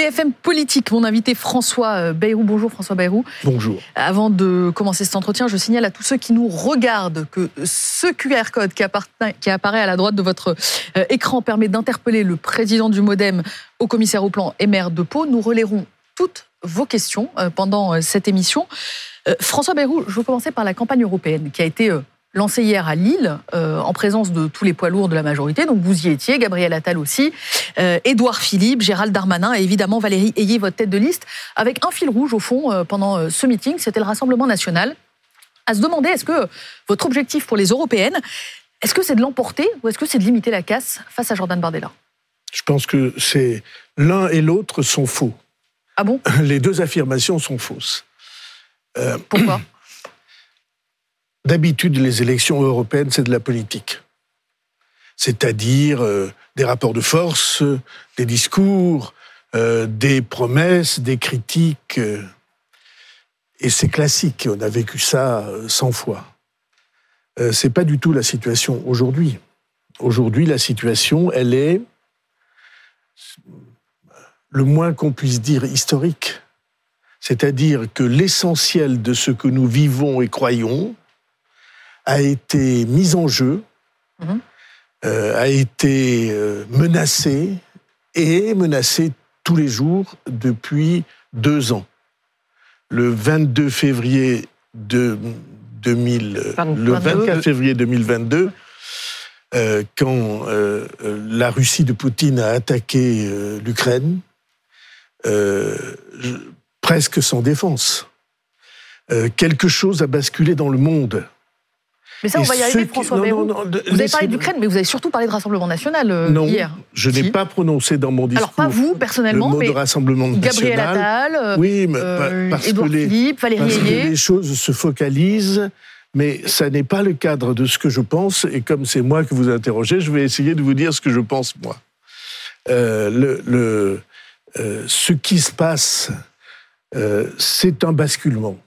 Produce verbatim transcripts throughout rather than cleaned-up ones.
B F M Politique, mon invité François Bayrou. Bonjour François Bayrou. Bonjour. Avant de commencer cet entretien, je signale à tous ceux qui nous regardent que ce Q R code qui, qui apparaît à la droite de votre écran permet d'interpeller le président du MoDem, haut commissaire au plan et maire de Pau. Nous relayerons toutes vos questions pendant cette émission. François Bayrou, je veux commencer par la campagne européenne qui a été lancée hier à Lille, euh, en présence de tous les poids lourds de la majorité. Donc vous y étiez, Gabriel Attal aussi, euh, Édouard Philippe, Gérald Darmanin et évidemment Valérie Ayé, votre tête de liste, avec un fil rouge au fond euh, pendant euh, ce meeting, c'était le Rassemblement national. À se demander, est-ce que votre objectif pour les européennes, est-ce que c'est de l'emporter ou est-ce que c'est de limiter la casse face à Jordan Bardella ? Je pense que c'est l'un et l'autre sont faux. Ah bon ? Les deux affirmations sont fausses. Euh, Pourquoi ? D'habitude, les élections européennes, c'est de la politique. C'est-à-dire euh, des rapports de force, euh, des discours, euh, des promesses, des critiques. Euh, et c'est classique, on a vécu ça euh, cent fois. Euh, c'est pas du tout la situation aujourd'hui. Aujourd'hui, la situation, elle est, le moins qu'on puisse dire, historique. C'est-à-dire que l'essentiel de ce que nous vivons et croyons a été mis en jeu, mmh. euh, a été euh, menacé et menacé tous les jours depuis deux ans. Le vingt-deux février de deux mille, le vingt-quatre février deux mille vingt-deux, euh, quand euh, la Russie de Poutine a attaqué euh, l'Ukraine, euh, presque sans défense, euh, quelque chose a basculé dans le monde. Mais ça, on va y arriver, François Bayrou. Vous avez parlé d'Ukraine, mais vous avez surtout parlé de Rassemblement National euh, non, hier. Non, je n'ai si. pas prononcé dans mon discours. Alors pas vous, personnellement, le mot mais de Rassemblement Gabriel National. Attal, oui, mais euh, parce Édouard que les, Philippe, Valérie parce Ayé. que les choses se focalisent, mais ça n'est pas le cadre de ce que je pense, et comme c'est moi que vous interrogez, je vais essayer de vous dire ce que je pense, moi. Euh, le, le, euh, ce qui se passe, euh, c'est un basculement.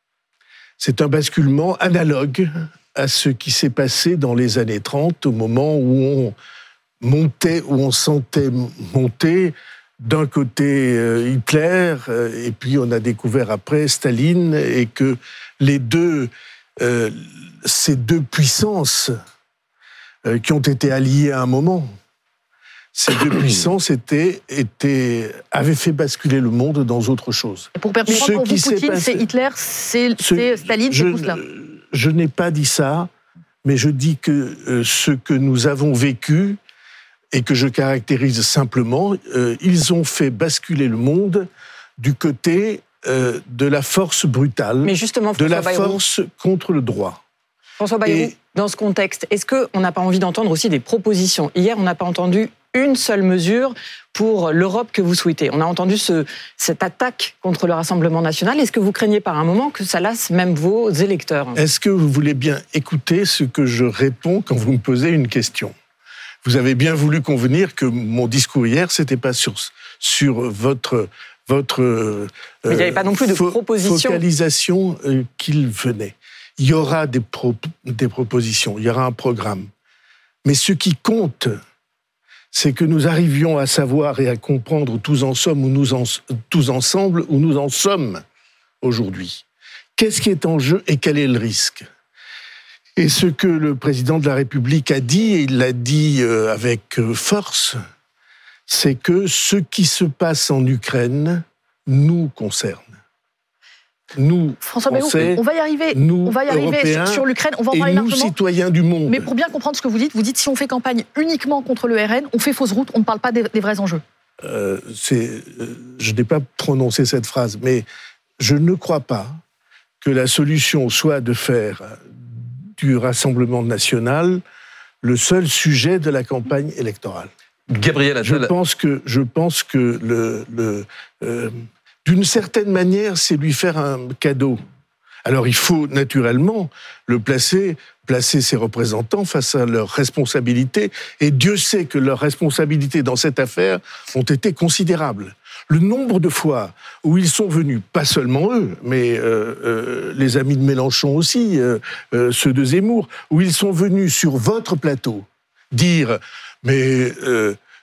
C'est un basculement analogue à ce qui s'est passé dans les années trente, au moment où on montait, où on sentait monter d'un côté Hitler, et puis on a découvert après Staline, et que les deux, euh, ces deux puissances euh, qui ont été alliées à un moment, ces deux puissances étaient, étaient, avaient fait basculer le monde dans autre chose. Et pour faire comprendre, pour vous, Poutine, passé, c'est Hitler, c'est, ce, c'est Staline, je, c'est tout cela. Je n'ai pas dit ça, mais je dis que euh, ce que nous avons vécu, et que je caractérise simplement, euh, ils ont fait basculer le monde du côté euh, de la force brutale, mais justement, de la Bayrou, force contre le droit. François Bayrou, et, dans ce contexte, est-ce qu'on n'a pas envie d'entendre aussi des propositions ? Hier, on n'a pas entendu une seule mesure pour l'Europe que vous souhaitez. On a entendu ce, cette attaque contre le Rassemblement national. Est-ce que vous craignez par un moment que ça lasse même vos électeurs ? Est-ce que vous voulez bien écouter ce que je réponds quand vous me posez une question ? Vous avez bien voulu convenir que mon discours hier, c'était pas sur, sur votre, votre Mais il n'y avait pas non plus de fo- proposition. focalisation euh, qu'il venait. Il y aura des, pro- des propositions, il y aura un programme. Mais ce qui compte, c'est que nous arrivions à savoir et à comprendre tous ensemble où nous en, tous ensemble où nous en sommes aujourd'hui. Qu'est-ce qui est en jeu et quel est le risque ? Et ce que le président de la République a dit, et il l'a dit avec force, c'est que ce qui se passe en Ukraine nous concerne. Nous, François Bayrou, Français, on va y arriver. nous, on va y arriver sur, sur l'Ukraine. On va en et parler nous, largement. citoyens du monde. Mais pour bien comprendre ce que vous dites, vous dites si on fait campagne uniquement contre le R N, on fait fausse route, on ne parle pas des, des vrais enjeux. Euh, c'est, euh, je n'ai pas prononcé cette phrase, mais je ne crois pas que la solution soit de faire du Rassemblement national le seul sujet de la campagne électorale. Gabriel Attal. Je pense que, je pense que le, le, euh, d'une certaine manière, c'est lui faire un cadeau. Alors il faut naturellement le placer, placer ses représentants face à leurs responsabilités, et Dieu sait que leurs responsabilités dans cette affaire ont été considérables. Le nombre de fois où ils sont venus, pas seulement eux, mais euh, euh, les amis de Mélenchon aussi, euh, euh, ceux de Zemmour, où ils sont venus sur votre plateau dire « mais euh,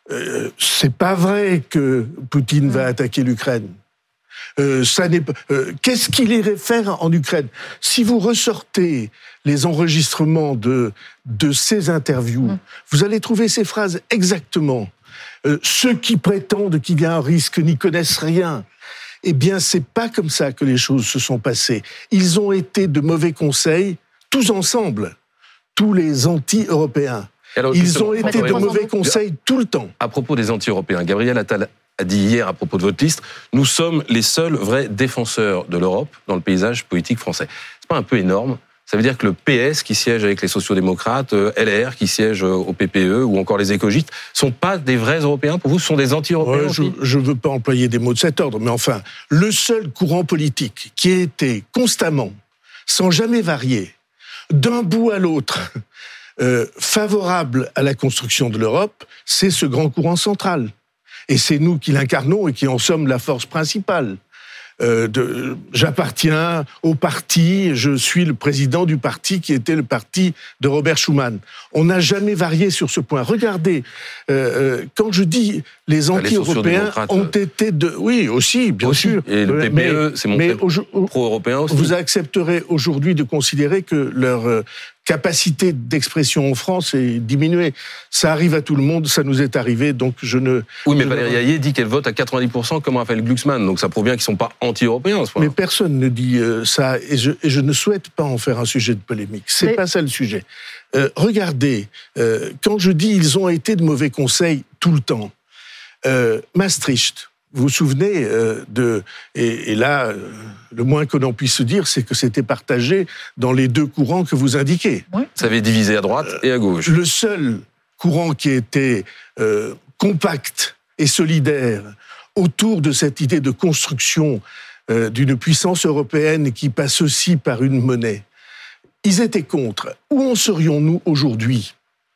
euh, c'est pas vrai que Poutine va attaquer l'Ukraine. Euh, ça n'est pas, euh, qu'est-ce qu'il irait faire en Ukraine? Si vous ressortez les enregistrements de, de ces interviews, mmh. vous allez trouver ces phrases exactement. Euh, ceux qui prétendent qu'il y a un risque n'y connaissent rien. Eh bien, c'est pas comme ça que les choses se sont passées. Ils ont été de mauvais conseils, tous ensemble, tous les anti-européens. Alors, Ils ont été de mauvais conseils tout le temps. À propos des anti-européens, Gabriel Attal a dit hier à propos de votre liste, nous sommes les seuls vrais défenseurs de l'Europe dans le paysage politique français. C'est pas un peu énorme? Ça veut dire que le P S qui siège avec les sociodémocrates, L R qui siège au P P E ou encore les écologistes, sont pas des vrais Européens pour vous, ce sont des anti-européens ouais, Je ne veux pas employer des mots de cet ordre, mais enfin, le seul courant politique qui a été constamment, sans jamais varier, d'un bout à l'autre, euh, favorable à la construction de l'Europe, c'est ce grand courant central. Et c'est nous qui l'incarnons et qui en sommes la force principale. Euh, de, j'appartiens au parti, je suis le président du parti qui était le parti de Robert Schuman. On n'a jamais varié sur ce point. Regardez, euh, quand je dis les anti-européens les ont été de... Oui, aussi, bien aussi. sûr. Et le P P E, mais, c'est montré pro-européen aussi. Vous accepterez aujourd'hui de considérer que leur... Euh, capacité d'expression en France est diminuée. Ça arrive à tout le monde, ça nous est arrivé, donc je ne... Oui, mais Valérie Hayé dit qu'elle vote à quatre-vingt-dix pour cent comme Raphaël Glucksmann, donc ça prouve bien qu'ils ne sont pas anti-européens à ce point-là. Mais personne ne dit euh, ça, et je, et je ne souhaite pas en faire un sujet de polémique. C'est mais... pas ça le sujet. Euh, regardez, euh, quand je dis ils ont été de mauvais conseils tout le temps, euh, Maastricht, vous vous souvenez euh, de... Et, et là, euh, le moins que l'on puisse se dire, c'est que c'était partagé dans les deux courants que vous indiquez. Oui. Ça avait divisé à droite euh, et à gauche. Le seul courant qui était euh, compact et solidaire autour de cette idée de construction euh, d'une puissance européenne qui passe aussi par une monnaie, ils étaient contre. Où en serions-nous aujourd'hui ?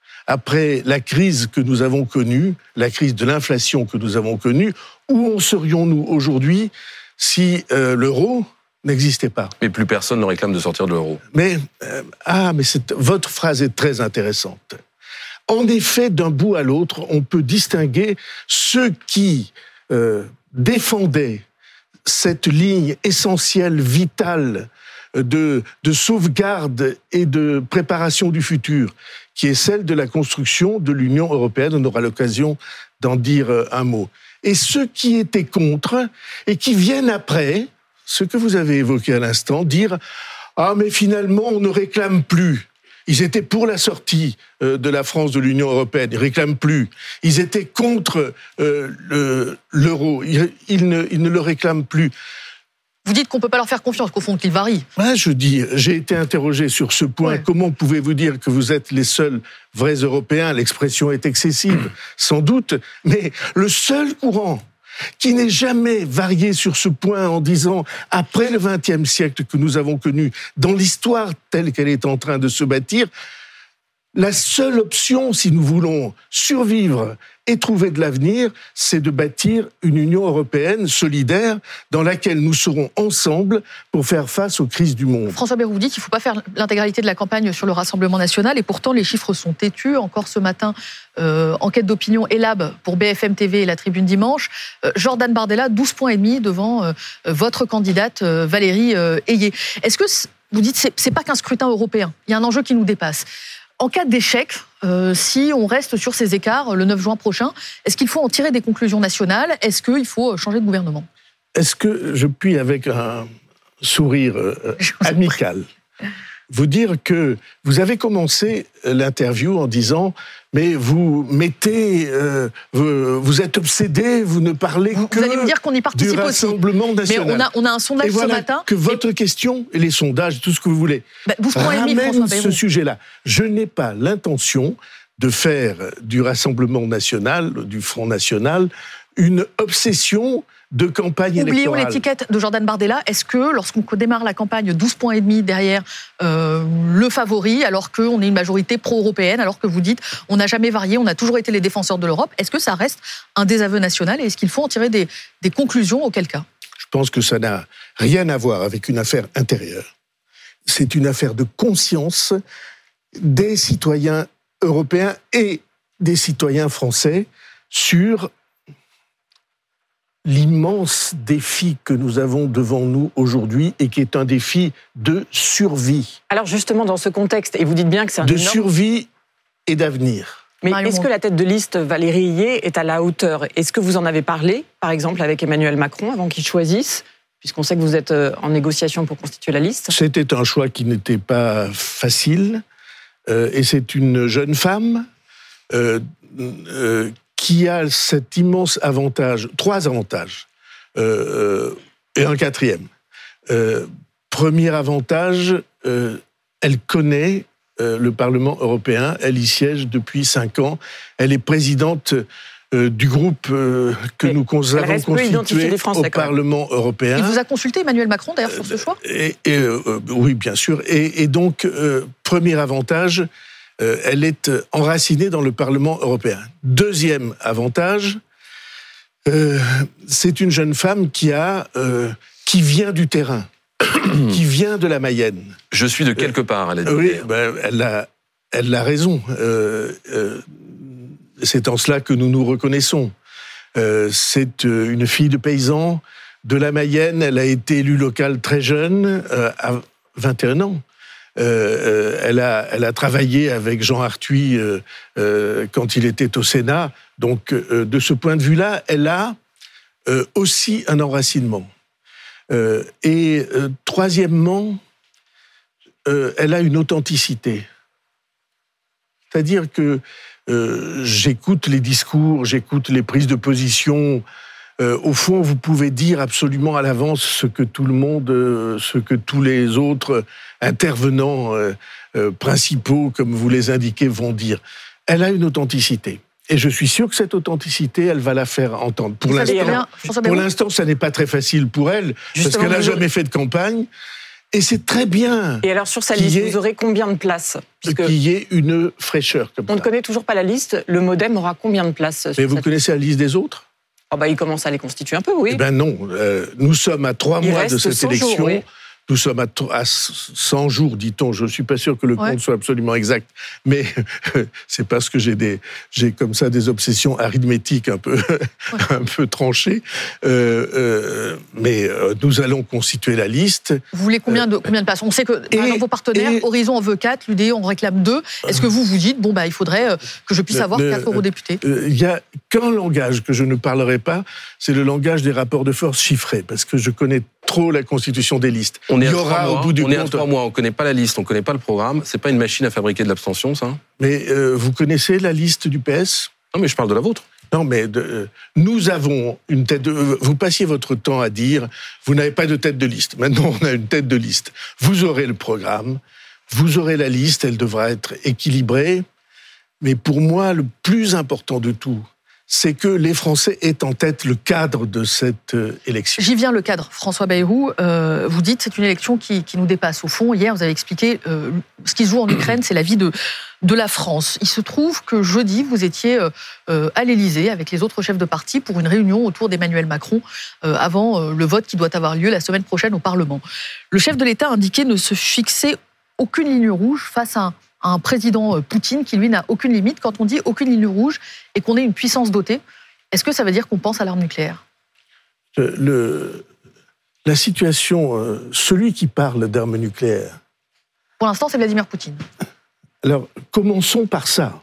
Après la crise que nous avons connue, la crise de l'inflation que nous avons connue, où en serions-nous aujourd'hui si euh, l'euro n'existait pas? Mais plus personne ne réclame de sortir de l'euro. Mais, euh, ah, mais c'est, votre phrase est très intéressante. En effet, d'un bout à l'autre, on peut distinguer ceux qui euh, défendaient cette ligne essentielle, vitale, de, de sauvegarde et de préparation du futur, qui est celle de la construction de l'Union européenne. On aura l'occasion d'en dire un mot. Et ceux qui étaient contre, et qui viennent après, ce que vous avez évoqué à l'instant, dire « Ah, mais finalement, on ne réclame plus ». Ils étaient pour la sortie de la France de l'Union européenne, ils ne réclament plus. Ils étaient contre euh, le, l'euro, ils, ils, ne, ils ne le réclament plus. Vous dites qu'on ne peut pas leur faire confiance, qu'au fond, qu'ils varient. Ouais, je dis, j'ai été interrogé sur ce point. Ouais. Comment pouvez-vous dire que vous êtes les seuls vrais Européens? L'expression est excessive, sans doute. Mais le seul courant qui n'est jamais varié sur ce point en disant, après le vingtième siècle que nous avons connu, dans l'histoire telle qu'elle est en train de se bâtir, la seule option, si nous voulons survivre et trouver de l'avenir, c'est de bâtir une Union européenne solidaire dans laquelle nous serons ensemble pour faire face aux crises du monde. François Bayrou, vous dites qu'il ne faut pas faire l'intégralité de la campagne sur le Rassemblement national, et pourtant les chiffres sont têtus. Encore ce matin, euh, enquête d'opinion Elab pour B F M T V et la Tribune Dimanche. Euh, Jordan Bardella, douze points et demi devant euh, votre candidate euh, Valérie euh, Hayé. Est-ce que vous dites que ce n'est pas qu'un scrutin européen? Il y a un enjeu qui nous dépasse. En cas d'échec, euh, si on reste sur ces écarts le neuf juin prochain, est-ce qu'il faut en tirer des conclusions nationales? Est-ce qu'il faut changer de gouvernement? Est-ce que je puis, avec un sourire euh, amical, vous dire que vous avez commencé l'interview en disant « mais vous mettez, euh, vous, vous êtes obsédé, vous ne parlez vous, que vous allez me dire qu'on y participe du Rassemblement aussi. national ». Mais on a, on a un sondage et voilà ce matin. que votre et... question, et les sondages, tout ce que vous voulez, bah, ramènent ce sujet-là. Je n'ai pas l'intention de faire du Rassemblement national, du Front national, une obsession de campagne Oublions électorale. Oublions l'étiquette de Jordan Bardella. Est-ce que, lorsqu'on démarre la campagne, douze points et demi derrière euh, le favori, alors qu'on est une majorité pro-européenne, alors que vous dites on n'a jamais varié, on a toujours été les défenseurs de l'Europe, est-ce que ça reste un désaveu national et est-ce qu'il faut en tirer des, des conclusions, auquel cas? Je pense que ça n'a rien à voir avec une affaire intérieure. C'est une affaire de conscience des citoyens européens et des citoyens français sur l'immense défi que nous avons devant nous aujourd'hui et qui est un défi de survie. Alors justement, dans ce contexte, et vous dites bien que c'est un De énorme... survie et d'avenir. Mais Marion est-ce Monge. que la tête de liste Valérie Ayé est à la hauteur? Est-ce que vous en avez parlé, par exemple, avec Emmanuel Macron avant qu'il choisisse, puisqu'on sait que vous êtes en négociation pour constituer la liste? C'était un choix qui n'était pas facile, euh, et c'est une jeune femme euh, euh, qui a cet immense avantage, trois avantages, euh, et un quatrième. Euh, premier avantage, euh, elle connaît euh, le Parlement européen, elle y siège depuis cinq ans, elle est présidente euh, du groupe euh, que Mais nous avons reste peu identifiée constitué des Français, au quand même. Parlement européen. Il vous a consulté, Emmanuel Macron, d'ailleurs, sur ce choix? Et, et, euh, oui, bien sûr. Et, et donc, euh, premier avantage, euh, elle est enracinée dans le Parlement européen. Deuxième avantage, euh, c'est une jeune femme qui a, euh, qui vient du terrain, qui vient de la Mayenne. Je suis de quelque part, elle a dit. Oui, ben, elle a, elle a raison. Euh, euh, c'est en cela que nous nous reconnaissons. Euh, c'est une fille de paysan de la Mayenne. Elle a été élue locale très jeune, euh, à vingt et un ans. Euh, elle, a, elle a travaillé avec Jean Arthuis euh, euh, quand il était au Sénat. Donc, euh, de ce point de vue-là, elle a euh, aussi un enracinement. Euh, et euh, troisièmement, euh, elle a une authenticité. C'est-à-dire que euh, j'écoute les discours, j'écoute les prises de position. Euh, au fond, vous pouvez dire absolument à l'avance ce que tout le monde, euh, ce que tous les autres intervenants euh, euh, principaux, comme vous les indiquez, vont dire. Elle a une authenticité. Et je suis sûr que cette authenticité, elle va la faire entendre. Pour Ça, c'est l'instant, bien, François pour Bayrou. l'instant, ça n'est pas très facile pour elle, Justement, parce qu'elle n'a vous- jamais fait de campagne. Et c'est très bien Et alors, sur sa Qui liste, est- vous aurez combien de places? Puisque qu'il y ait une fraîcheur comme on ne ça. connaît toujours pas la liste. Le MoDem aura combien de places sur Mais vous cette connaissez la liste des autres? Oh bah, il commence à les constituer un peu, oui. Eh bien non, euh, nous sommes à trois Il mois de reste cette cent élection. jours, oui. Nous sommes à, tr- à cent jours, dit-on. Je ne suis pas sûr que le Ouais. compte soit absolument exact, mais c'est parce que j'ai des, j'ai comme ça des obsessions arithmétiques un peu, un peu tranchées. Euh, euh, mais euh, nous allons constituer la liste. Vous voulez combien de, combien de places? On sait que, par et- exemple, vos partenaires, et- Horizon en veut quatre, l'U D I en réclame deux. Est-ce que vous vous dites, bon, bah, il faudrait euh, que je puisse Le- avoir le- quatre eurodéputés? Euh, Il y a qu'un langage que je ne parlerai pas, c'est le langage des rapports de force chiffrés, parce que je connais trop la constitution des listes. On est Il y à aura trois mois, au bout du on est à compte. trois mois, on connaît pas la liste, on connaît pas le programme. C'est pas une machine à fabriquer de l'abstention, ça? Mais euh, vous connaissez la liste du P S? Non, mais je parle de la vôtre. Non, mais de, euh, nous avons une tête de... Vous passiez votre temps à dire, vous n'avez pas de tête de liste. Maintenant, on a une tête de liste. Vous aurez le programme, vous aurez la liste, elle devra être équilibrée. Mais pour moi, le plus important de tout, c'est que les Français aient en tête le cadre de cette euh, élection. J'y viens, le cadre. François Bayrou, euh, vous dites c'est une élection qui, qui nous dépasse. Au fond, hier, vous avez expliqué euh, ce qui se joue en Ukraine, c'est la vie de, de la France. Il se trouve que jeudi, vous étiez euh, à l'Élysée avec les autres chefs de parti pour une réunion autour d'Emmanuel Macron euh, avant euh, le vote qui doit avoir lieu la semaine prochaine au Parlement. Le chef de l'État indiquait ne se fixer aucune ligne rouge face à un à un président Poutine qui, lui, n'a aucune limite. Quand on dit aucune ligne rouge et qu'on est une puissance dotée, est-ce que ça veut dire qu'on pense à l'arme nucléaire? Le, le- la situation, euh, celui qui parle d'armes nucléaires, Pour l'instant, c'est Vladimir Poutine. alors commençons par ça.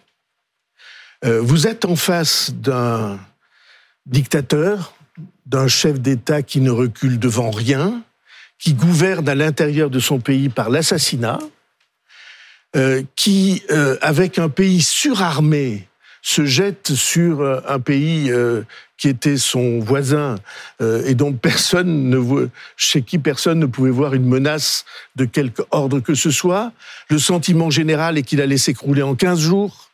Euh, vous êtes en face d'un dictateur, d'un chef d'État qui ne recule devant rien, qui gouverne à l'intérieur de son pays par l'assassinat, euh, qui, euh, avec un pays surarmé, se jette sur euh, un pays euh, qui était son voisin euh, et dont personne ne voit, chez qui personne ne pouvait voir une menace de quelque ordre que ce soit. Le sentiment général est qu'il allait s'écrouler en quinze jours.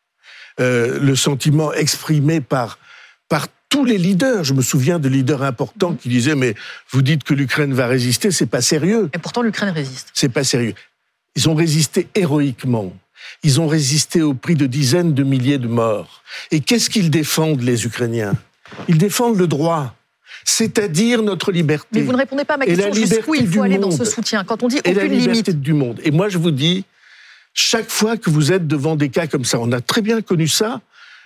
Euh, le sentiment exprimé par, par tous les leaders. Je me souviens de leaders importants qui disaient « mais vous dites que l'Ukraine va résister, c'est pas sérieux ». Et pourtant, l'Ukraine résiste. C'est pas sérieux. Ils ont résisté héroïquement. Ils ont résisté au prix de dizaines de milliers de morts. Et qu'est-ce qu'ils défendent, les Ukrainiens? Ils défendent le droit, c'est-à-dire notre liberté. Mais vous ne répondez pas à ma Et la question. Jusqu'où il liberté faut du aller dans ce monde. soutien? Quand on dit Et la aucune liberté limite, du monde. Et moi, je vous dis, chaque fois que vous êtes devant des cas comme ça, on a très bien connu ça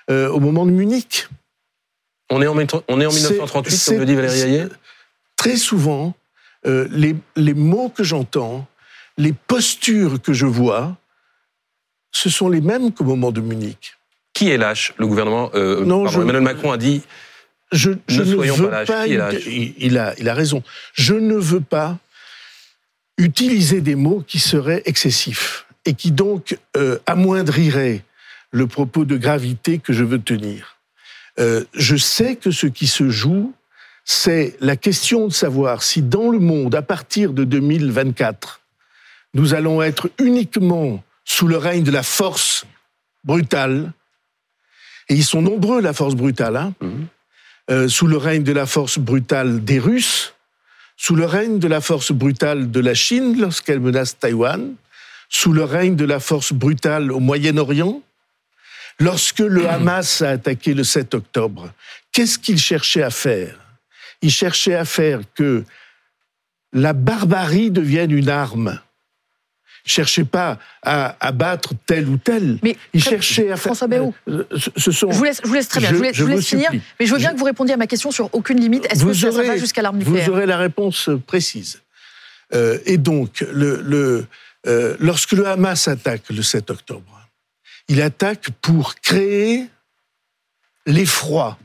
euh, au moment de Munich. On est en, on est en mille neuf cent trente-huit, c'est, comme le dit Valérie Hayet. Très souvent, euh, les, les mots que j'entends, les postures que je vois, ce sont les mêmes qu'au moment de Munich. Qui est lâche? Le gouvernement, euh, non, pardon, je, Emmanuel Macron a dit je, je ne, ne soyons veux pas lâches. pas. Qui est lâche? Il, il, a, il a raison. Je ne veux pas utiliser des mots qui seraient excessifs et qui donc euh, amoindriraient le propos de gravité que je veux tenir. Euh, je sais que ce qui se joue, c'est la question de savoir si dans le monde, à partir de deux mille vingt-quatre, nous allons être uniquement sous le règne de la force brutale, et ils sont nombreux, la force brutale, hein, mmh. euh, sous le règne de la force brutale des Russes, sous le règne de la force brutale de la Chine lorsqu'elle menace Taïwan, sous le règne de la force brutale au Moyen-Orient. Lorsque le Hamas a attaqué le sept octobre, qu'est-ce qu'il cherchait à faire? Il cherchait à faire que la barbarie devienne une arme. Il ne cherchait pas à abattre tel ou tel. Mais il cherchait à François faire... Bayrou, ce sont... je, vous laisse, je vous laisse très bien, je, je vous laisse, je vous laisse finir, mais je veux bien je... que vous répondiez à ma question sur aucune limite. Est-ce vous que ça, aurez, ça va jusqu'à l'arme nucléaire? Vous aurez la réponse précise. Euh, et donc, le, le, euh, lorsque le Hamas attaque le sept octobre, il attaque pour créer l'effroi,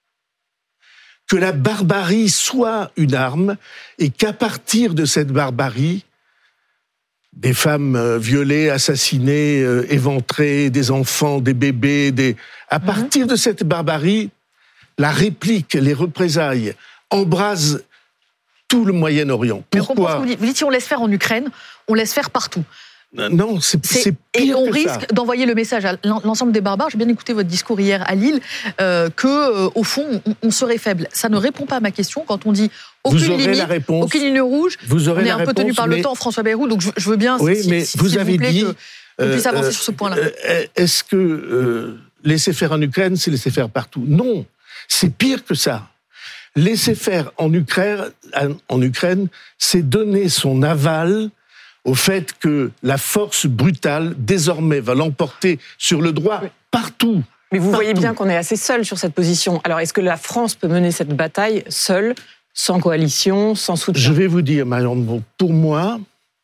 que la barbarie soit une arme et qu'à partir de cette barbarie, des femmes violées, assassinées, éventrées, des enfants, des bébés, des... à partir mmh. de cette barbarie, la réplique, les représailles embrasent tout le Moyen-Orient. Pourquoi? Vous dites, vous dites si on laisse faire en Ukraine, on laisse faire partout. Non, c'est, c'est, c'est pire et on que risque ça. d'envoyer le message à l'ensemble des barbares. J'ai bien écouté votre discours hier à Lille, euh, que euh, au fond on, on serait faible. Ça ne répond pas à ma question quand on dit aucune vous aurez limite, la réponse. aucune ligne rouge. Vous aurez on est la un réponse, peu tenu par mais... le temps, François Bayrou. Donc je, je veux bien, oui, si, mais si, vous s'il avez vous plaît, dit, qu'on euh, puisse avancer euh, sur ce point-là. Euh, est-ce que euh, laisser faire en Ukraine, c'est laisser faire partout? Non, c'est pire que ça. Laisser faire en Ukraine, en Ukraine, c'est donner son aval au fait que la force brutale, désormais, va l'emporter sur le droit partout. Mais vous partout. voyez bien qu'on est assez seul sur cette position. Alors, est-ce que la France peut mener cette bataille seule, sans coalition, sans soutien? Je vais vous dire, Marion, pour moi,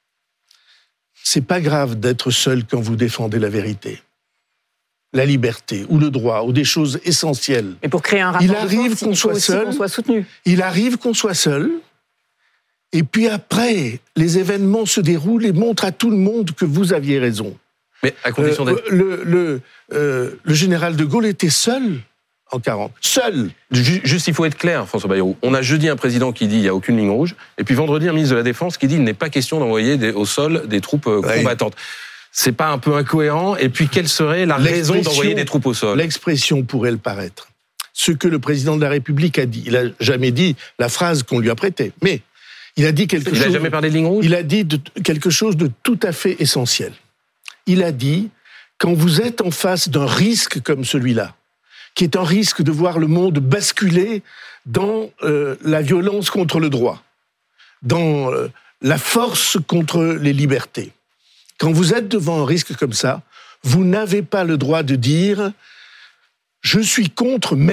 c'est pas grave d'être seul quand vous défendez la vérité, la liberté, ou le droit, ou des choses essentielles. Et pour créer un rapport il arrive de force, qu'on il faut soit aussi seul, qu'on soit soutenu. Il arrive qu'on soit seul, et puis après, les événements se déroulent et montrent à tout le monde que vous aviez raison. Mais à condition euh, d'être... Le, le, euh, le général de Gaulle était seul en quarante. Seul. Juste, il faut être clair, François Bayrou. On a jeudi un président qui dit il n'y a aucune ligne rouge, et puis vendredi un ministre de la Défense qui dit il n'est pas question d'envoyer des, au sol des troupes combattantes. Oui. C'est pas un peu incohérent? Et puis, quelle serait la raison d'envoyer des troupes au sol? L'expression pourrait le paraître. Ce que le président de la République a dit. Il n'a jamais dit la phrase qu'on lui a prêtée. Mais il a dit quelque il chose... Il n'a jamais parlé de ligne rouge? Il a dit de, quelque chose de tout à fait essentiel. Il a dit, quand vous êtes en face d'un risque comme celui-là, qui est un risque de voir le monde basculer dans euh, la violence contre le droit, dans euh, la force contre les libertés, quand vous êtes devant un risque comme ça, vous n'avez pas le droit de dire « je suis contre, mais ».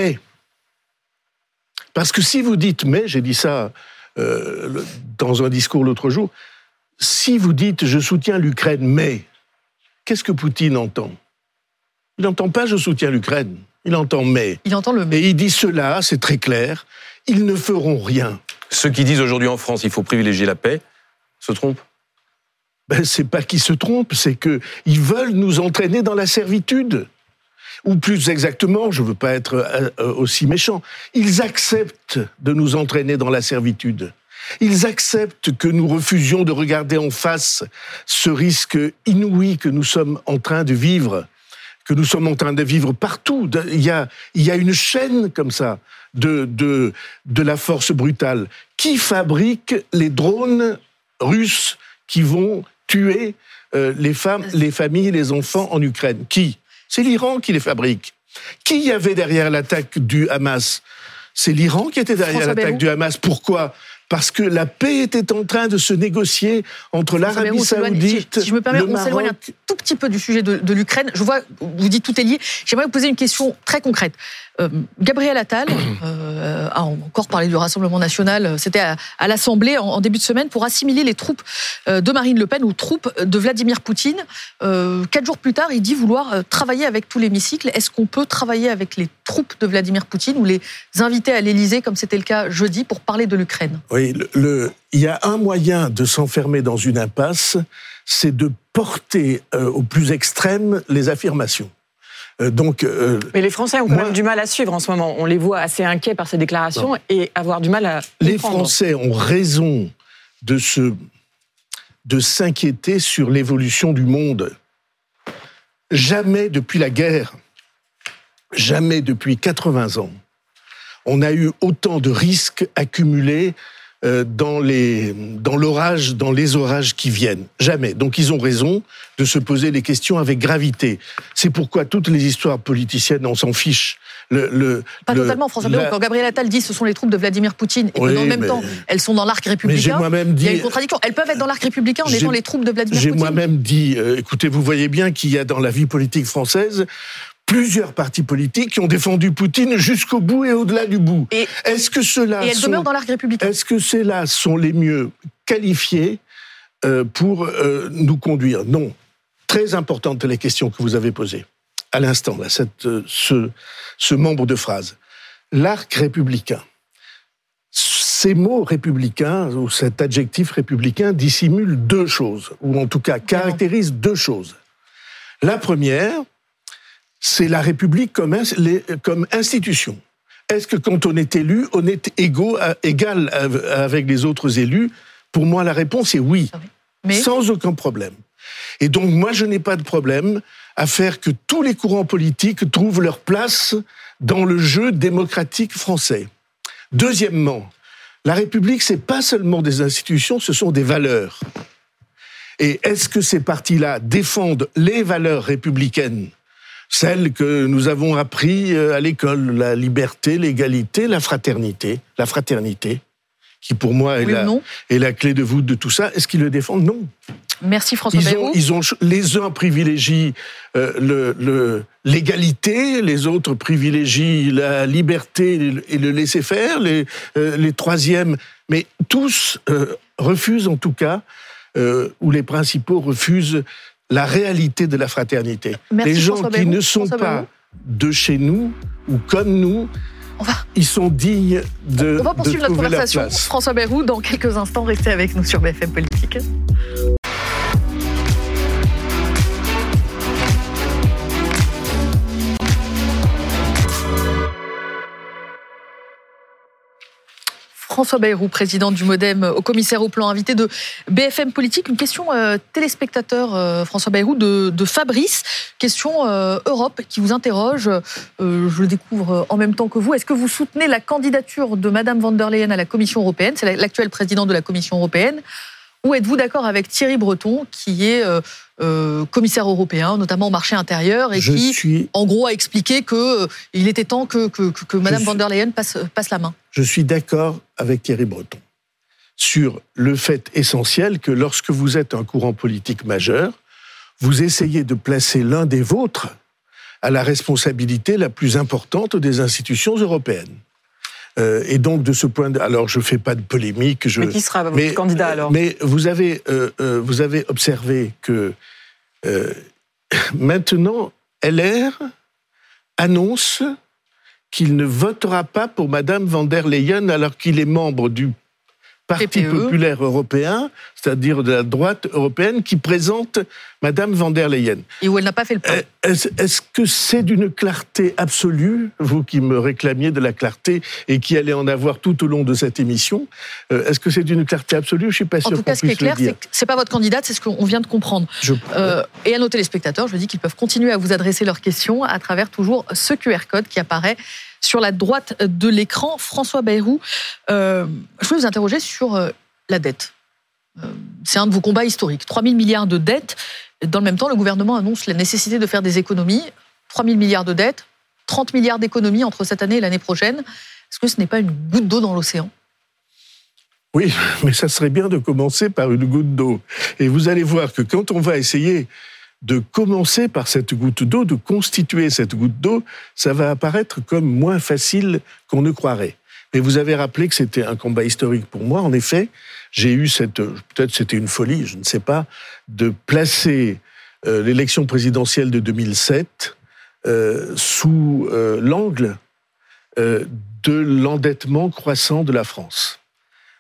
Parce que si vous dites « mais », j'ai dit ça euh, dans un discours l'autre jour, si vous dites « je soutiens l'Ukraine, mais », qu'est-ce que Poutine entend? Il n'entend pas « je soutiens l'Ukraine », il entend « mais ». Il entend le « mais ». Et il dit cela, c'est très clair, ils ne feront rien. Ceux qui disent aujourd'hui en France il faut privilégier la paix se trompent? Ben, c'est pas qu'ils se trompent, c'est qu'ils veulent nous entraîner dans la servitude. Ou plus exactement, je veux pas être aussi méchant, ils acceptent de nous entraîner dans la servitude. Ils acceptent que nous refusions de regarder en face ce risque inouï que nous sommes en train de vivre, que nous sommes en train de vivre partout. Il y a, il y a une chaîne comme ça de, de, de la force brutale. Qui fabrique les drones russes qui vont tuer euh, les femmes, les familles, les enfants en Ukraine? Qui? C'est l'Iran qui les fabrique. Qui y avait derrière l'attaque du Hamas? C'est l'Iran qui était derrière l'attaque du Hamas. Pourquoi? parce que la paix était en train de se négocier entre l'Arabie Saoudite, si, si je me permets, le on Maroc. s'éloigne un tout petit peu du sujet de, de l'Ukraine. Je vois, vous dites tout est lié. J'aimerais vous poser une question très concrète. Euh, Gabriel Attal euh, a encore parlé du Rassemblement national. C'était à, à l'Assemblée en, en début de semaine pour assimiler les troupes de Marine Le Pen aux troupes de Vladimir Poutine. Euh, quatre jours plus tard, il dit vouloir travailler avec tout l'hémicycle. Est-ce qu'on peut travailler avec les troupes de Vladimir Poutine ou les inviter à l'Élysée, comme c'était le cas jeudi, pour parler de l'Ukraine? Oui, le, le, il y a un moyen de s'enfermer dans une impasse, c'est de porter euh, au plus extrême les affirmations. Euh, donc, euh, Mais les Français ont quand moi, même du mal à suivre en ce moment. On les voit assez inquiets par ces déclarations non. et avoir du mal à Les comprendre. Français ont raison de se, de s'inquiéter sur l'évolution du monde. Jamais depuis la guerre, jamais depuis quatre-vingts ans, on a eu autant de risques accumulés dans, les, dans l'orage, dans les orages qui viennent. Jamais. Donc ils ont raison de se poser les questions avec gravité. C'est pourquoi toutes les histoires politiciennes, on s'en fiche. Le, le, Pas le, totalement, François Bayrou. la... Quand Gabriel Attal dit ce sont les troupes de Vladimir Poutine et que oui, dans le même mais... temps, elles sont dans l'arc républicain, moi-même dit... il y a une contradiction. Elles peuvent être dans l'arc républicain en étant les troupes de Vladimir J'ai Poutine. J'ai moi-même dit, euh, écoutez, vous voyez bien qu'il y a dans la vie politique française plusieurs partis politiques qui ont défendu Poutine jusqu'au bout et au-delà du bout. Et, est-ce que ceux-là et elles sont, demeurent dans l'arc républicain. Est-ce que ceux-là sont les mieux qualifiés euh, pour euh, nous conduire? Non. Très importante les questions que vous avez posées à l'instant, là, cette, euh, ce, ce membre de phrase. L'arc républicain. Ces mots républicains, ou cet adjectif républicain, dissimule deux choses, ou en tout cas caractérise deux choses. La première, c'est la République comme, les, comme institution. Est-ce que quand on est élu, on est égaux, égal avec les autres élus? Pour moi, la réponse est oui, mais... sans aucun problème. Et donc, moi, je n'ai pas de problème à faire que tous les courants politiques trouvent leur place dans le jeu démocratique français. Deuxièmement, la République, c'est pas seulement des institutions, ce sont des valeurs. Et est-ce que ces partis-là défendent les valeurs républicaines, celles que nous avons apprises à l'école, la liberté, l'égalité, la fraternité, la fraternité, qui pour moi est, oui la, est la clé de voûte de tout ça. Est-ce qu'ils le défendent? Non. Merci François Bayrou. Ils ont, les uns privilégient euh, le, le, l'égalité, les autres privilégient la liberté et le laisser-faire, les, euh, les troisièmes, mais tous euh, refusent en tout cas, euh, ou les principaux refusent la réalité de la fraternité. Merci, les gens François qui Bayrou. ne sont François pas Bayrou. de chez nous ou comme nous, On va... ils sont dignes de On va poursuivre notre conversation. Leur place. François Bayrou, dans quelques instants, restez avec nous sur B F M Politique. François Bayrou, président du MoDem, au commissaire au plan, invité de B F M Politique. Une question euh, téléspectateur, euh, François Bayrou, de, de Fabrice. Question euh, Europe qui vous interroge. Euh, je le découvre en même temps que vous. Est-ce que vous soutenez la candidature de Madame von der Leyen à la Commission européenne? C'est l'actuelle présidente de la Commission européenne. Ou êtes-vous d'accord avec Thierry Breton, qui est euh, euh, commissaire européen, notamment au marché intérieur, et je qui, suis... en gros, a expliqué qu'il euh, était temps que, que, que, que Madame suis... von der Leyen passe, passe la main? Je suis d'accord avec Thierry Breton sur le fait essentiel que lorsque vous êtes un courant politique majeur, vous essayez de placer l'un des vôtres à la responsabilité la plus importante des institutions européennes. Euh, et donc, de ce point de... Alors, je ne fais pas de polémique. Je... Mais qui sera votre mais, candidat, alors? Mais vous avez, euh, euh, vous avez observé que euh, maintenant, L R annonce qu'il ne votera pas pour Madame von der Leyen alors qu'il est membre du Parti P P E. populaire européen, c'est-à-dire de la droite européenne, qui présente Madame von der Leyen. Et où elle n'a pas fait le pas. Est-ce, est-ce que c'est d'une clarté absolue, vous qui me réclamiez de la clarté et qui allez en avoir tout au long de cette émission, euh, est-ce que c'est d'une clarté absolue? Je ne suis pas sûr En tout cas, qu'on ce qui est puisse le clair, dire. c'est que c'est pas votre candidate, c'est ce qu'on vient de comprendre. Je... Euh, et à nos téléspectateurs, je dis qu'ils peuvent continuer à vous adresser leurs questions à travers toujours ce Q R code qui apparaît sur la droite de l'écran. François Bayrou, euh, je veux vous interroger sur euh, la dette. Euh, c'est un de vos combats historiques. trois mille milliards de dettes. Dans le même temps, le gouvernement annonce la nécessité de faire des économies. trois mille milliards de dettes, trente milliards d'économies entre cette année et l'année prochaine. Est-ce que ce n'est pas une goutte d'eau dans l'océan? Oui, mais ça serait bien de commencer par une goutte d'eau. Et vous allez voir que quand on va essayer de commencer par cette goutte d'eau, de constituer cette goutte d'eau, ça va apparaître comme moins facile qu'on ne croirait. Mais vous avez rappelé que c'était un combat historique pour moi. En effet, j'ai eu cette, peut-être c'était une folie, je ne sais pas, de placer euh, l'élection présidentielle de deux mille sept euh, sous euh, l'angle euh, de l'endettement croissant de la France. Pourquoi ?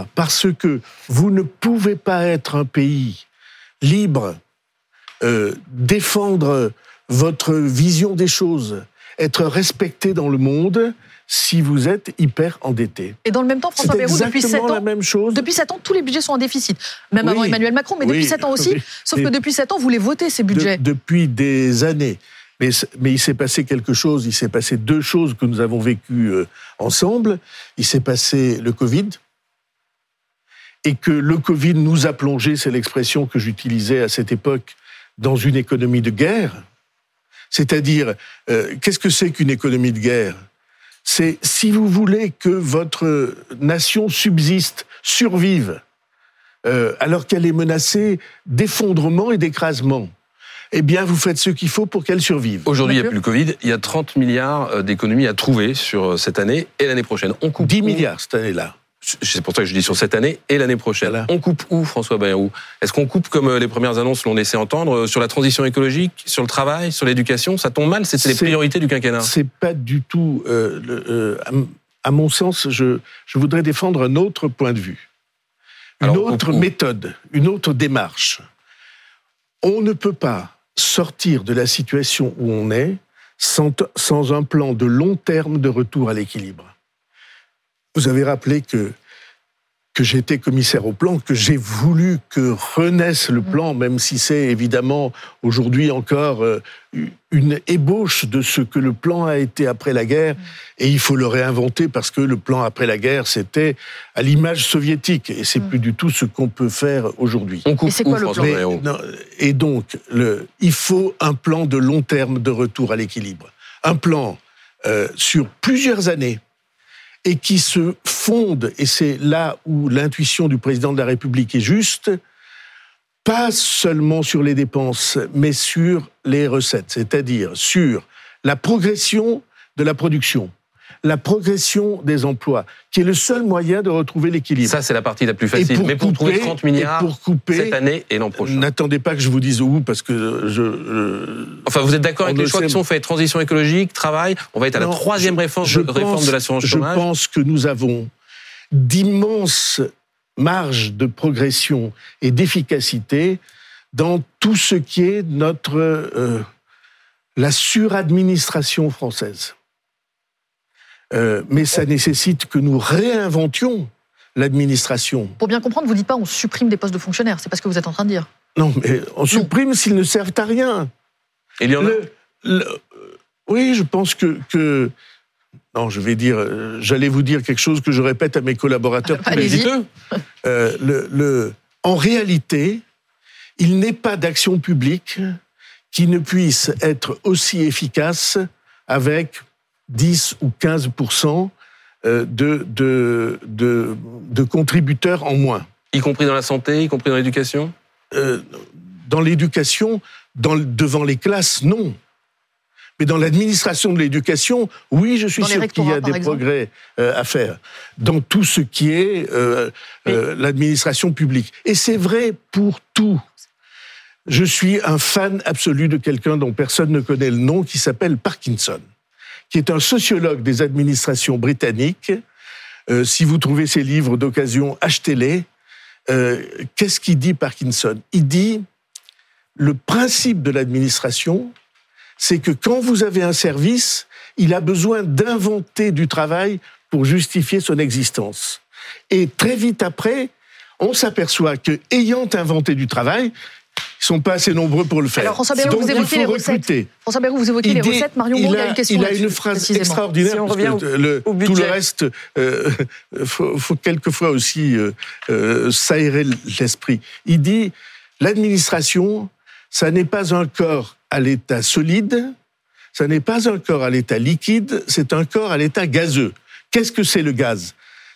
Parce que vous ne pouvez pas être un pays libre, euh, défendre votre vision des choses, être respecté dans le monde si vous êtes hyper endetté. Et dans le même temps, François Bayrou, depuis sept ans, la même chose. depuis sept ans, tous les budgets sont en déficit. Même oui, avant Emmanuel Macron, mais oui, depuis sept ans aussi. Oui, sauf que depuis sept ans, vous les votez, ces budgets. De, depuis des années. Mais, mais il s'est passé quelque chose, il s'est passé deux choses que nous avons vécues euh, ensemble. Il s'est passé le Covid, et que le Covid nous a plongé, c'est l'expression que j'utilisais à cette époque, dans une économie de guerre. C'est-à-dire, euh, qu'est-ce que c'est qu'une économie de guerre ? C'est si vous voulez que votre nation subsiste, survive, euh, alors qu'elle est menacée d'effondrement et d'écrasement, eh bien, vous faites ce qu'il faut pour qu'elle survive. Aujourd'hui, il n'y a plus le Covid. Il y a trente milliards d'économies à trouver sur cette année et l'année prochaine. On coupe dix milliards cette année-là. C'est pour ça que je dis sur cette année et l'année prochaine. Voilà. On coupe où, François Bayrou ? Est-ce qu'on coupe, comme les premières annonces l'ont laissé entendre, sur la transition écologique, sur le travail, sur l'éducation ? Ça tombe mal, c'est les priorités du quinquennat. C'est pas du tout... Euh, le, euh, à, à mon sens, je, je voudrais défendre un autre point de vue. Une Alors, autre méthode, une autre démarche. On ne peut pas sortir de la situation où on est sans, sans un plan de long terme de retour à l'équilibre. Vous avez rappelé que, que j'étais commissaire au plan, que j'ai voulu que renaisse le plan, même si c'est évidemment aujourd'hui encore une ébauche de ce que le plan a été après la guerre. Et il faut le réinventer parce que le plan après la guerre, c'était à l'image soviétique. Et c'est plus du tout ce qu'on peut faire aujourd'hui. On coupe et c'est quoi le plan ? Mais, non, et donc, le, il faut un plan de long terme de retour à l'équilibre. Un plan euh, sur plusieurs années, et qui se fonde, et c'est là où l'intuition du président de la République est juste, pas seulement sur les dépenses, mais sur les recettes, c'est-à-dire sur la progression de la production, la progression des emplois, qui est le seul moyen de retrouver l'équilibre. Ça, c'est la partie la plus facile. Pour mais pour couper, trouver trente milliards pour couper, cette année et l'an prochain. N'attendez pas que je vous dise où, parce que je... je enfin, vous êtes d'accord avec les choix sait... qui sont faits, transition écologique, travail, on va être à non, la troisième réforme, je réforme pense, de l'assurance chômage. Je pense que nous avons d'immenses marges de progression et d'efficacité dans tout ce qui est notre... Euh, la suradministration française. Euh, mais ça nécessite que nous réinventions l'administration. Pour bien comprendre, vous ne dites pas on supprime des postes de fonctionnaires, c'est pas ce que vous êtes en train de dire. Non, mais on supprime non. s'ils ne servent à rien. Il y en a le, le, Oui, je pense que, que... Non, je vais dire... J'allais vous dire quelque chose que je répète à mes collaborateurs ah, tous les jours. Euh, le, le, en réalité, il n'est pas d'action publique qui ne puisse être aussi efficace avec dix ou quinze pour cent de, de, de, de contributeurs en moins. Y compris dans la santé, y compris dans l'éducation ? euh, Dans l'éducation, dans, devant les classes, non. Mais dans l'administration de l'éducation, oui, je suis sûr qu'il y a des exemple. progrès euh, à faire. Dans tout ce qui est euh, euh, l'administration publique. Et c'est vrai pour tout. Je suis un fan absolu de quelqu'un dont personne ne connaît le nom, qui s'appelle Parkinson, qui est un sociologue des administrations britanniques. Euh, si vous trouvez ses livres d'occasion, achetez-les. Euh, qu'est-ce qu'il dit, Parkinson ? Il dit, le principe de l'administration, c'est que quand vous avez un service, il a besoin d'inventer du travail pour justifier son existence. Et très vite après, on s'aperçoit que, ayant inventé du travail, ils ne sont pas assez nombreux pour le faire. Alors, François Bayrou, vous évoquez les recettes. François Bayrou, vous évoquez les recettes. Marion Mourgue a une question. Il a une phrase extraordinaire. Si on revient au, le, au budget. Tout le reste, il euh, faut, faut quelquefois aussi euh, euh, s'aérer l'esprit. Il dit, l'administration, ça n'est pas un corps à l'état solide, ça n'est pas un corps à l'état liquide, c'est un corps à l'état gazeux. Qu'est-ce que c'est le gaz ?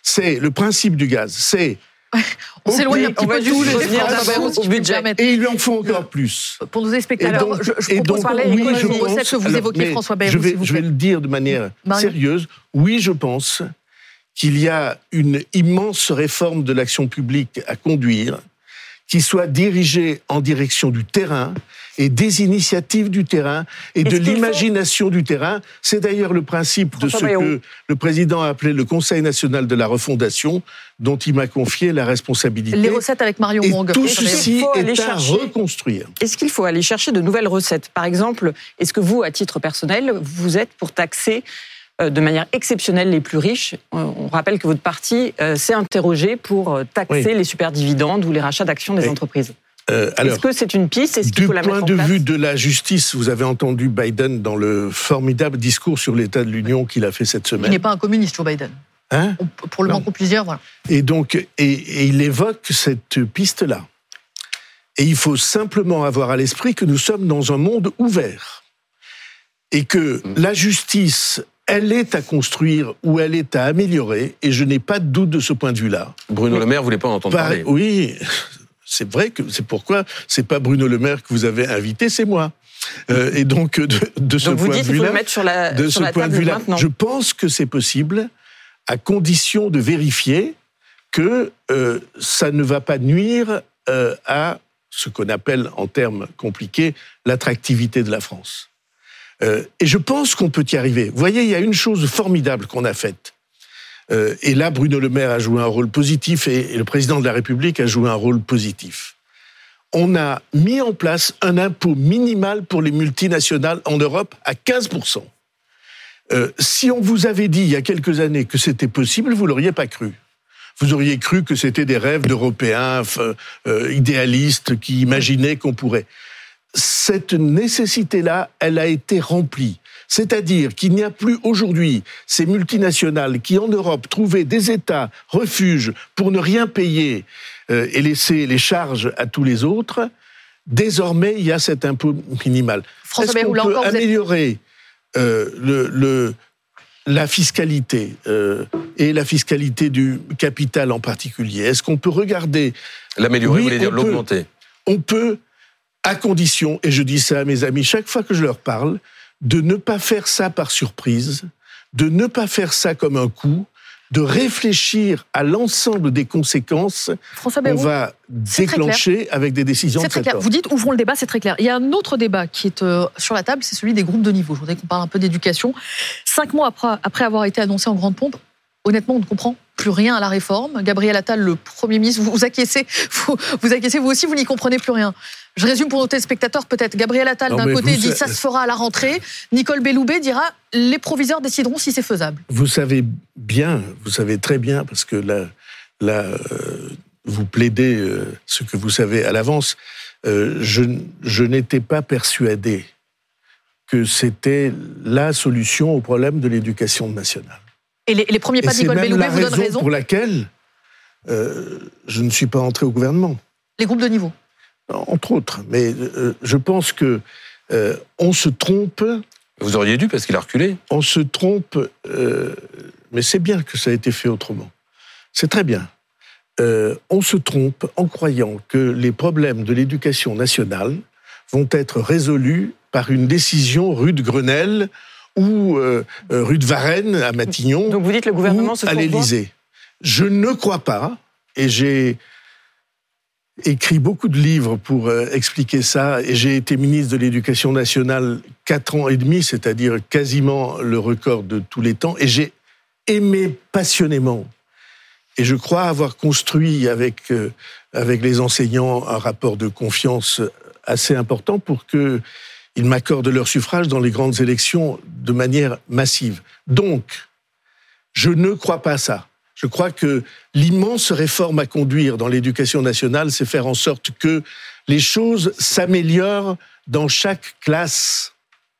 c'est le principe du gaz, c'est... On s'éloigne un petit peu du budget. Et ils lui en font encore plus. Pour nos spectateurs, donc, je, je propose donc, parler oui, avec je les pense, recettes que vous alors, évoquiez, François Bayrou. Je vais, s'il vous je vais plaît. le dire de manière Marion. sérieuse. Oui, je pense qu'il y a une immense réforme de l'action publique à conduire, qui soit dirigée en direction du terrain et des initiatives du terrain et Est-ce de qu'il l'imagination faut... du terrain. C'est d'ailleurs le principe François de ce Bayrou. que le président a appelé le Conseil national de la refondation, dont il m'a confié la responsabilité. Les recettes avec Marion et Mongue. tout Et ceci est chercher... à reconstruire. Est-ce qu'il faut aller chercher de nouvelles recettes ? Par exemple, est-ce que vous, à titre personnel, vous êtes pour taxer de manière exceptionnelle les plus riches ? On rappelle que votre parti s'est interrogé pour taxer oui. les superdividendes ou les rachats d'actions des oui. entreprises. Euh, alors, Est-ce que c'est une piste ? Est-ce qu'il faut la mettre en place ? Du point de vue de la justice, vous avez entendu Biden dans le formidable discours sur l'état de l'Union qu'il a fait cette semaine. Il n'est pas un communiste, Joe Biden. Hein ? On, pour le moins qu'on puisse dire, voilà. Et donc, et, et il évoque cette piste-là. Et il faut simplement avoir à l'esprit que nous sommes dans un monde ouvert. Et que mmh. la justice, elle est à construire ou elle est à améliorer, et je n'ai pas de doute de ce point de vue-là. Bruno Le Maire, vous voulez pas en entendre bah, parler ? Oui, c'est vrai que c'est pourquoi c'est pas Bruno Le Maire que vous avez invité, c'est moi. Euh, et donc de, de ce donc point de vue-là, de ce point de vue-là, je pense que c'est possible, à condition de vérifier que euh, ça ne va pas nuire euh, à ce qu'on appelle, en termes compliqués, l'attractivité de la France. Euh, et je pense qu'on peut y arriver. Vous voyez, il y a une chose formidable qu'on a faite. Euh, et là, Bruno Le Maire a joué un rôle positif et, et le président de la République a joué un rôle positif. On a mis en place un impôt minimal pour les multinationales en Europe à quinze pour cent. Euh, si on vous avait dit il y a quelques années que c'était possible, vous l'auriez pas cru. Vous auriez cru que c'était des rêves d'Européens euh, idéalistes qui imaginaient qu'on pourrait. Cette nécessité-là, elle a été remplie. C'est-à-dire qu'il n'y a plus aujourd'hui ces multinationales qui, en Europe, trouvaient des États refuges pour ne rien payer euh, et laisser les charges à tous les autres. Désormais, il y a cet impôt minimal. François Est-ce qu'on Bayrou, peut améliorer êtes... euh, le, le, la fiscalité euh, et la fiscalité du capital en particulier? Est-ce qu'on peut regarder... L'améliorer, oui, vous voulez dire l'augmenter? On peut, à condition, et je dis ça à mes amis chaque fois que je leur parle, de ne pas faire ça par surprise, de ne pas faire ça comme un coup, de réfléchir à l'ensemble des conséquences qu'on va déclencher avec des décisions c'est de très cet clair. ordre. Vous dites, ouvrons le débat, c'est très clair. Il y a un autre débat qui est euh, sur la table, c'est celui des groupes de niveau. Je voudrais qu'on parle un peu d'éducation. Cinq mois après, après avoir été annoncé en grande pompe, honnêtement, on ne comprend plus rien à la réforme. Gabriel Attal, le Premier ministre, vous, vous acquiescez, vous, vous acquiescez, vous aussi, vous n'y comprenez plus rien. Je résume pour nos téléspectateurs peut-être. Gabriel Attal, d'un côté, dit ça... ça se fera à la rentrée. Nicole Belloubet dira les proviseurs décideront si c'est faisable. Vous savez bien, vous savez très bien, parce que là, là euh, vous plaidez euh, ce que vous savez à l'avance. Euh, je, je n'étais pas persuadé que c'était la solution au problème de l'éducation nationale. Et les, les premiers pas de Nicole Belloubet vous donnent raison. C'est raison pour laquelle euh, je ne suis pas entré au gouvernement. Les groupes de niveau. Entre autres, mais euh, je pense que euh, on se trompe. Vous auriez dû parce qu'il a reculé. On se trompe, euh, mais c'est bien que ça a été fait autrement. C'est très bien. Euh, on se trompe en croyant que les problèmes de l'éducation nationale vont être résolus par une décision rue de Grenelle ou euh, rue de Varennes à Matignon. Donc vous dites le gouvernement se à l'Élysée. Je ne crois pas, et j'ai écrit beaucoup de livres pour euh, expliquer ça, et j'ai été ministre de l'Éducation nationale quatre ans et demi, c'est-à-dire quasiment le record de tous les temps, et j'ai aimé passionnément. Et je crois avoir construit avec, euh, avec les enseignants un rapport de confiance assez important pour qu'ils m'accordent leur suffrage dans les grandes élections de manière massive. Donc, je ne crois pas ça. Je crois que l'immense réforme à conduire dans l'éducation nationale, c'est faire en sorte que les choses s'améliorent dans chaque classe.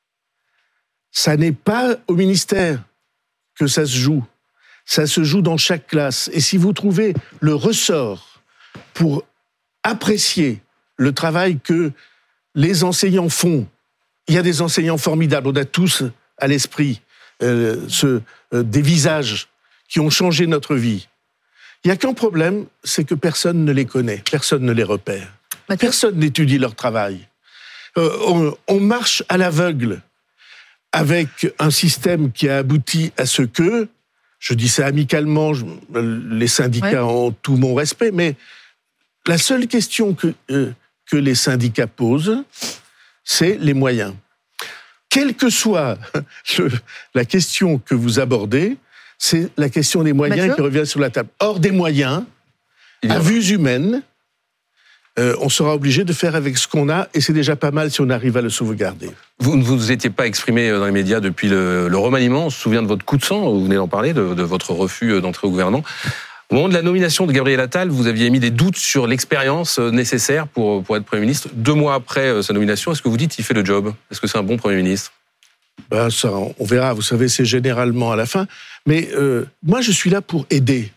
Ça n'est pas au ministère que ça se joue. Ça se joue dans chaque classe. Et si vous trouvez le ressort pour apprécier le travail que les enseignants font, il y a des enseignants formidables, on a tous à l'esprit euh, ce, euh, des visages qui ont changé notre vie. Il n'y a qu'un problème, c'est que personne ne les connaît, personne ne les repère. Mathieu. Personne n'étudie leur travail. Euh, on, on marche à l'aveugle avec un système qui a abouti à ce que, je dis ça amicalement, je, les syndicats ouais. ont tout mon respect, mais la seule question que, euh, que les syndicats posent, c'est les moyens. Quelle que soit le, la question que vous abordez, c'est la question des moyens Mathieu. Qui revient sur la table. Hors des moyens, à vues humaines, euh, on sera obligé de faire avec ce qu'on a, et c'est déjà pas mal si on arrive à le sauvegarder. Vous ne vous étiez pas exprimé dans les médias depuis le, le remaniement. On se souvient de votre coup de sang, vous venez d'en parler, de, de votre refus d'entrer au gouvernement. Au moment de la nomination de Gabriel Attal, vous aviez émis des doutes sur l'expérience nécessaire pour, pour être Premier ministre. Deux mois après sa nomination, est-ce que vous dites qu'il fait le job ? Est-ce que c'est un bon Premier ministre ? Ben ça, on verra. Vous savez, c'est généralement à la fin. Mais euh, moi, je suis là pour aider.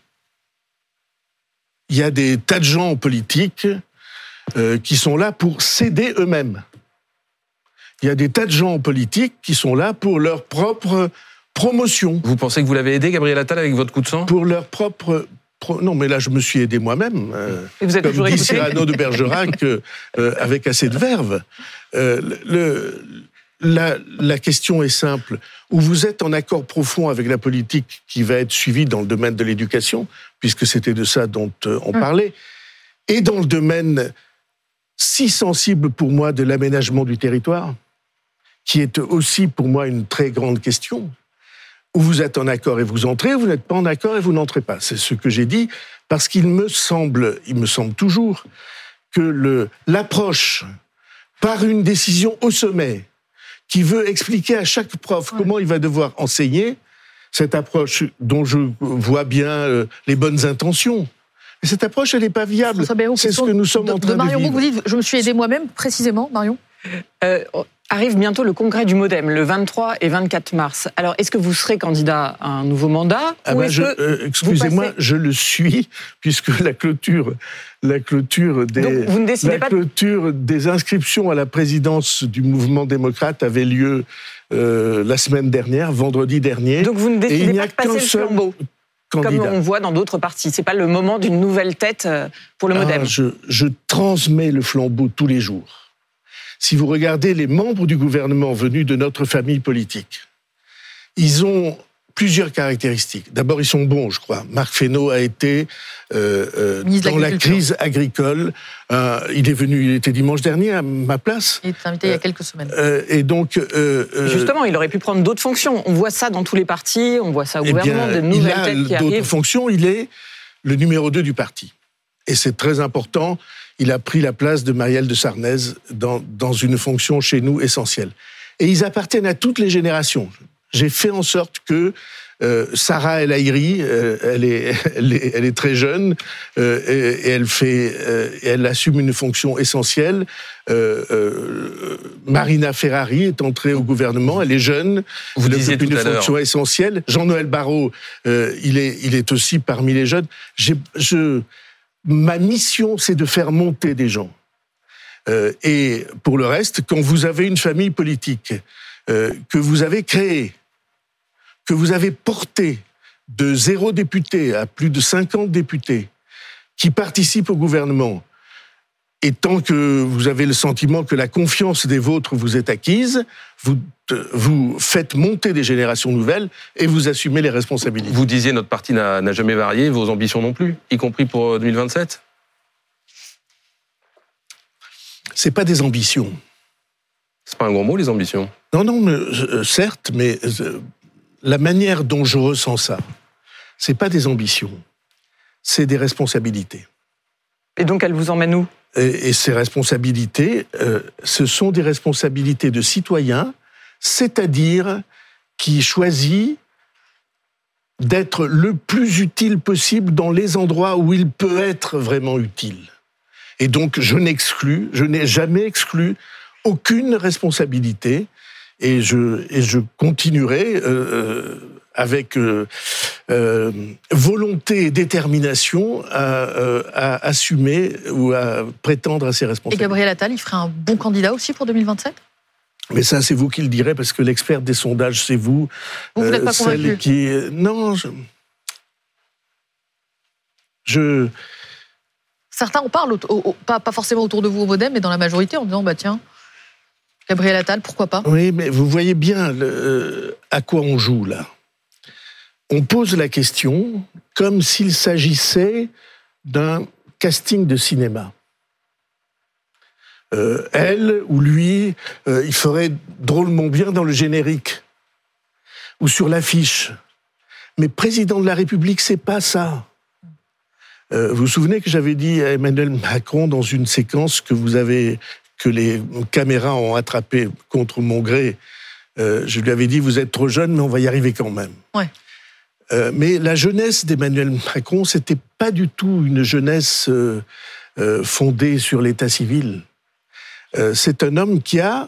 Il y a des tas de gens en politique euh, qui sont là pour s'aider eux-mêmes. Il y a des tas de gens en politique qui sont là pour leur propre promotion. Vous pensez que vous l'avez aidé, Gabriel Attal, avec votre coup de sang ? Pour leur propre... Pro... Non, mais là, je me suis aidé moi-même. Euh, Et vous êtes comme toujours dit écouté Cyrano de Bergerac, euh, avec assez de verve. Euh, le... La, la question est simple. Ou vous êtes en accord profond avec la politique qui va être suivie dans le domaine de l'éducation, puisque c'était de ça dont euh, on parlait, et dans le domaine si sensible pour moi de l'aménagement du territoire, qui est aussi pour moi une très grande question. Ou vous êtes en accord et vous entrez, ou vous n'êtes pas en accord et vous n'entrez pas. C'est ce que j'ai dit, parce qu'il me semble, il me semble toujours, que le, l'approche par une décision au sommet, qui veut expliquer à chaque prof ouais. comment il va devoir enseigner, cette approche dont je vois bien euh, les bonnes intentions. Mais cette approche, elle n'est pas viable. Bayrou, c'est ce que nous sommes de, en train de, de Marion vivre. Vous dites, je me suis aidé moi-même, précisément, Marion euh, Arrive bientôt le congrès du MoDem, le vingt-trois et vingt-quatre mars. Alors, est-ce que vous serez candidat à un nouveau mandat ah ou ben est-ce je, que euh, Excusez-moi, passez... je le suis, puisque la clôture, la clôture, des, Donc, vous ne décidez la pas clôture des inscriptions à la présidence du mouvement démocrate avait lieu euh, la semaine dernière, vendredi dernier. Donc vous ne décidez et il n'y pas a de passer qu'un le seul flambeau, candidat. comme on voit dans d'autres partis. C'est pas le moment d'une nouvelle tête pour le MoDem. Ah, je, je transmets le flambeau tous les jours. Si vous regardez les membres du gouvernement venus de notre famille politique, ils ont plusieurs caractéristiques. D'abord, ils sont bons, je crois. Marc Fesneau a été euh, euh, dans la crise agricole. Euh, il est venu, il était dimanche dernier à ma place. Il était invité euh, il y a quelques semaines. Euh, et donc, euh, justement, il aurait pu prendre d'autres fonctions. On voit ça dans tous les partis, on voit ça au gouvernement, bien, de nouvelles il a têtes qui d'autres arrivent. fonctions. Il est le numéro deux du parti. Et c'est très important. Il a pris la place de Marielle de Sarnez dans, dans une fonction chez nous essentielle. Et ils appartiennent à toutes les générations. J'ai fait en sorte que euh, Sarah El Haïry, euh, elle, est, elle, est, elle est très jeune euh, et, et elle, fait, euh, elle assume une fonction essentielle. Euh, euh, Marina Ferrari est entrée au gouvernement, elle est jeune, vous elle disiez occupe tout une à l'heure. fonction essentielle. Jean-Noël Barrot, euh, il, est, il est aussi parmi les jeunes. J'ai, je... Ma mission, c'est de faire monter des gens. Euh, et pour le reste, quand vous avez une famille politique euh, que vous avez créée, que vous avez portée de zéro député à plus de cinquante députés, qui participent au gouvernement, et tant que vous avez le sentiment que la confiance des vôtres vous est acquise, vous, vous faites monter des générations nouvelles et vous assumez les responsabilités. Vous disiez notre parti n'a, n'a jamais varié, vos ambitions non plus, y compris pour deux mille vingt-sept ? C'est pas des ambitions. C'est pas un gros mot, les ambitions ? Non, non, mais, euh, certes, mais euh, la manière dont je ressens ça, c'est pas des ambitions, c'est des responsabilités. Et donc, elles vous emmènent où ? Et, et ces responsabilités, euh, ce sont des responsabilités de citoyens, c'est-à-dire qui choisit d'être le plus utile possible dans les endroits où il peut être vraiment utile. Et donc, je n'exclus, je n'ai jamais exclu aucune responsabilité, et je, et je continuerai euh, avec euh, euh, volonté et détermination à, euh, à assumer ou à prétendre à ces responsabilités. Et Gabriel Attal, il ferait un bon candidat aussi pour deux mille vingt-sept ? Mais ça, c'est vous qui le direz, parce que l'expert des sondages, c'est vous. Vous, vous n'êtes pas celle convaincu ? qui... Non, je... Je... Certains en parlent, au, au, pas, pas forcément autour de vous au Modem, mais dans la majorité, en disant, bah tiens, Gabriel Attal, pourquoi pas ? Oui, mais vous voyez bien le, euh, à quoi on joue, là. On pose la question comme s'il s'agissait d'un casting de cinéma. Euh, elle ou lui, euh, il ferait drôlement bien dans le générique ou sur l'affiche. Mais président de la République, c'est pas ça. Euh, vous vous souvenez que j'avais dit à Emmanuel Macron dans une séquence que vous avez, que les caméras ont attrapé contre mon gré, euh, je lui avais dit, vous êtes trop jeune, mais on va y arriver quand même. Ouais. Euh, mais la jeunesse d'Emmanuel Macron, c'était pas du tout une jeunesse euh, euh, fondée sur l'état civil. Euh, c'est un homme qui a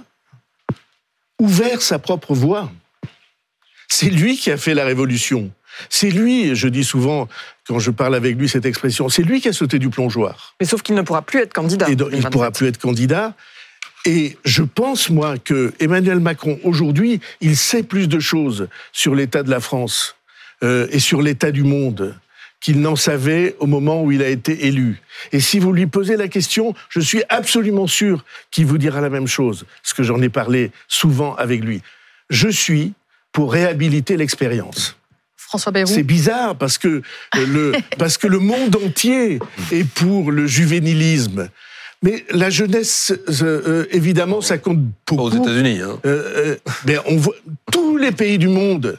ouvert sa propre voie. C'est lui qui a fait la révolution. C'est lui, je dis souvent, quand je parle avec lui, cette expression, c'est lui qui a sauté du plongeoir. Mais sauf qu'il ne pourra plus être candidat. Et donc, il ne pourra plus être candidat. Et je pense, moi, que Emmanuel Macron, aujourd'hui, il sait plus de choses sur l'état de la France euh, et sur l'état du monde qu'il n'en savait au moment où il a été élu. Et si vous lui posez la question, je suis absolument sûr qu'il vous dira la même chose, parce que j'en ai parlé souvent avec lui. Je suis pour réhabiliter l'expérience. François Bayrou. C'est bizarre parce que le, parce que le monde entier est pour le juvénilisme. Mais la jeunesse, euh, évidemment, ça compte beaucoup. Pas aux États-Unis. Hein. Euh, euh, ben on voit tous les pays du monde.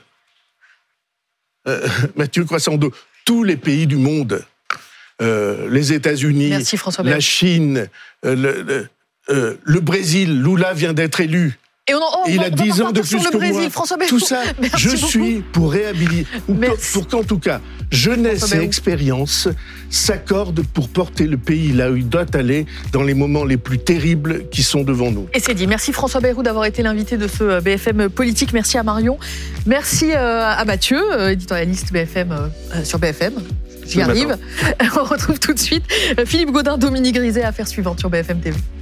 Euh, Mathieu Croissando, tous les pays du monde. Euh, les États-Unis, Merci, la Chine, euh, le, le, euh, le Brésil. Lula vient d'être élu. Et on en, oh, il on a dix ans de plus que Brésil, moi. François Bayrou. Tout ça, Merci je beaucoup. suis pour réhabiliter, ou pour, pour qu'en tout cas, jeunesse et expérience s'accordent pour porter le pays là où il doit aller dans les moments les plus terribles qui sont devant nous. Et c'est dit. Merci François Bayrou d'avoir été l'invité de ce B F M Politique. Merci à Marion. Merci à Mathieu, éditorialiste B F M sur B F M. J'y arrive. On retrouve tout de suite Philippe Gaudin, Dominique Grizet, affaires suivantes sur B F M T V.